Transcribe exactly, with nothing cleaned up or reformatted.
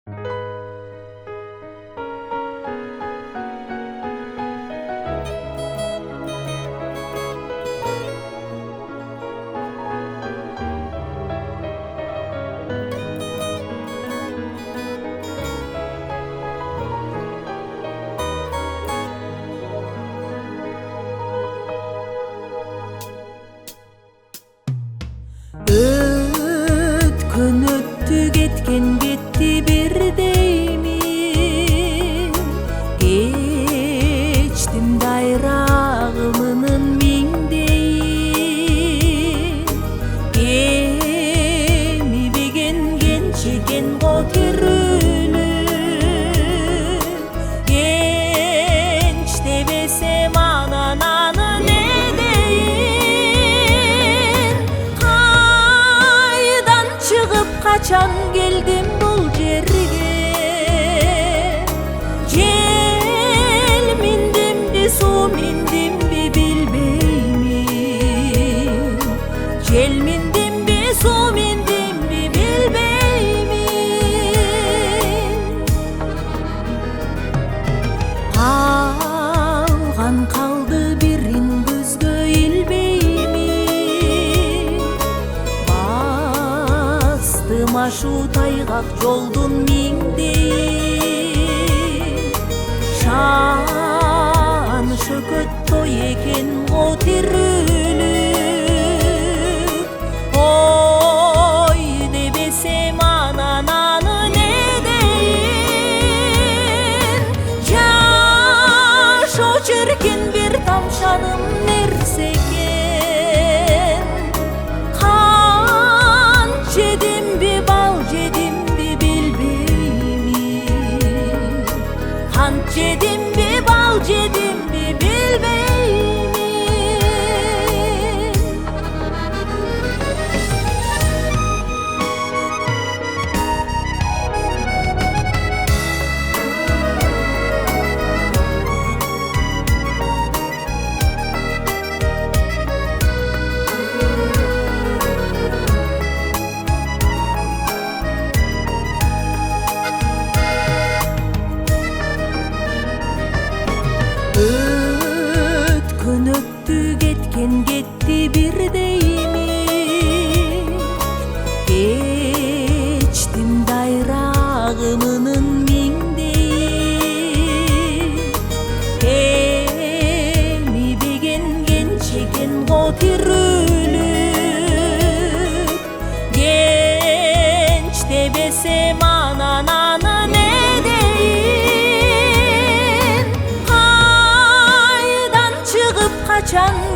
Өткөн өттү кеткен кетти бирдейми, кечтим дайрагымынын миңдейин. Эмибеген кенчекен го терүүлүп, кенч дебесем анан аны не дейин? Кайдан чыгып качан келдим бул жерге? Жел миндимби, суу миндимби билбеймин. Жел миндимби, суу миндимби билбеймин. Калган калды бирин көзгө илбеймин. Бастым ашуу тайгак жолдун миңдейин. Шан шөкөт той экен го тирүүлүк. Ой дебесем анан аны не дейин? Жашоо чиркин бир тамшаным нерсе экен. Кан жедимби, бал жедимби билбеймин. Кант жедимби, бал жедимби билбеймин. Өткөн өттү кеткен кетти бирдейми, кечтим дайрагымынын миңдейин. Эмибеген кенчекен го тирүүлүп, кенч дебесем анан аны не дейин? Кайдан чыгып качан